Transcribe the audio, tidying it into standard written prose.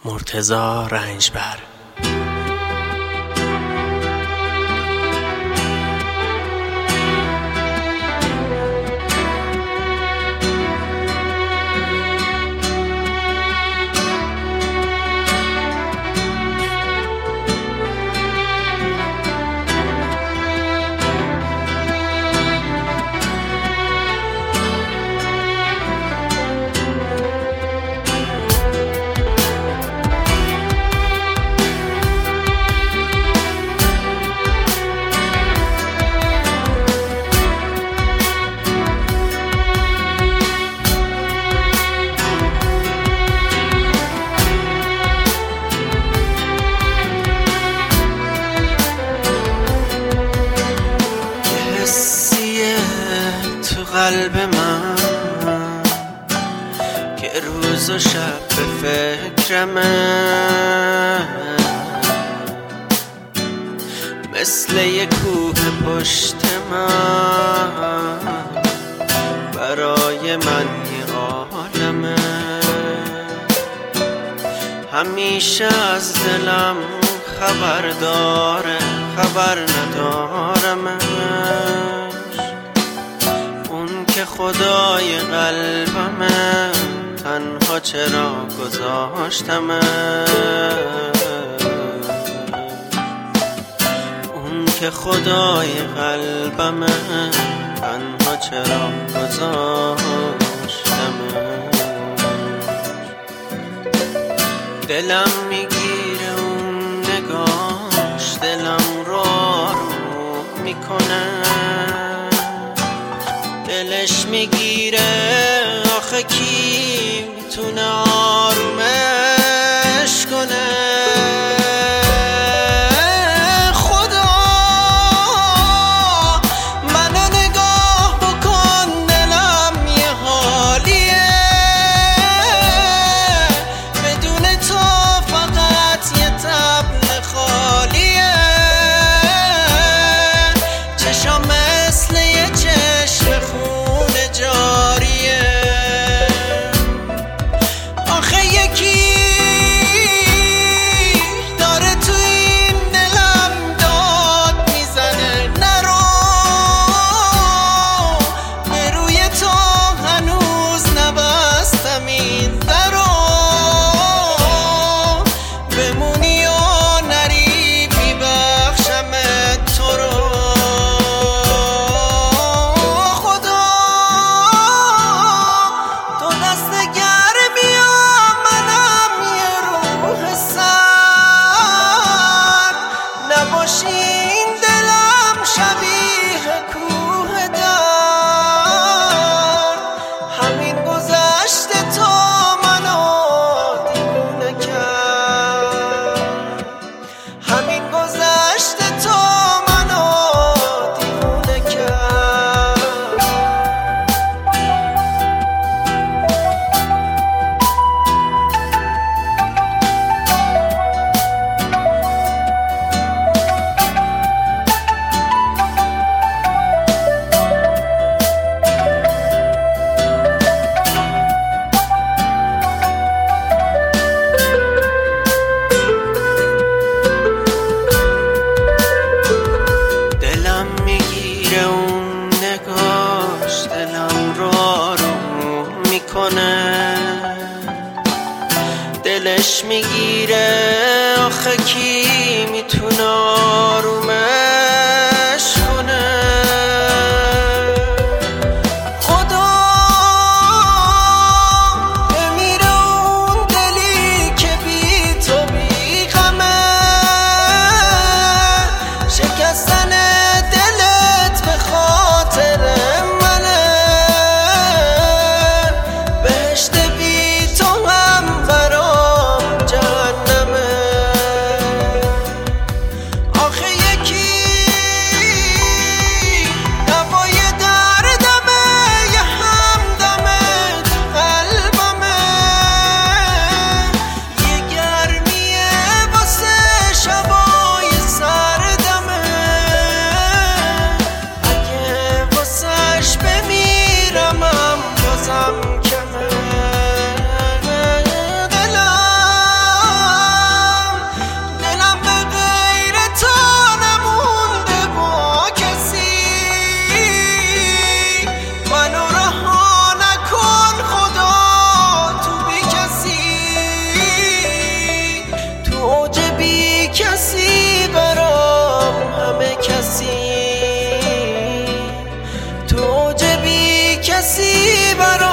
مرتضی رنجبر. قلب من که روز و شب به فکرمه، مثل یک کوه پشت من، برای من یه عالمه. همیشه از دلم خبر داره، خبر ندارمش. که خدای قلبمه، تنها چرا گذاشتمه. اون که خدای قلبمه، تنها چرا گذاشتمه. دلم میگیره اون نگاش، دلم رو آروم میکنه. دلش میگیره آخه کی میتونه آرومش کنه. خدا منو نگاه بکن، دلم یه حالیه. بدون تو فقط یه طبل خالیه. چشام مثل یه چشم خون جاریه. آخه یکی داره تو این دلم داد میزنه. نرو به روی تو هنوز نبستم این درو. بمونی و نری میبخشمت تو رو. این دلم شبیه کوه دار، همین گذشت تو منو دیوونه کرد. همین گذشت تو منو دیوونه کرد. اون نگاش دلم رو آروم میکنه. دلش میگیره آخه کی میتونه آرومش کنه. خدا بمیره اون دلی که بی تو بی غمه. شکستن آخه یک کسی برام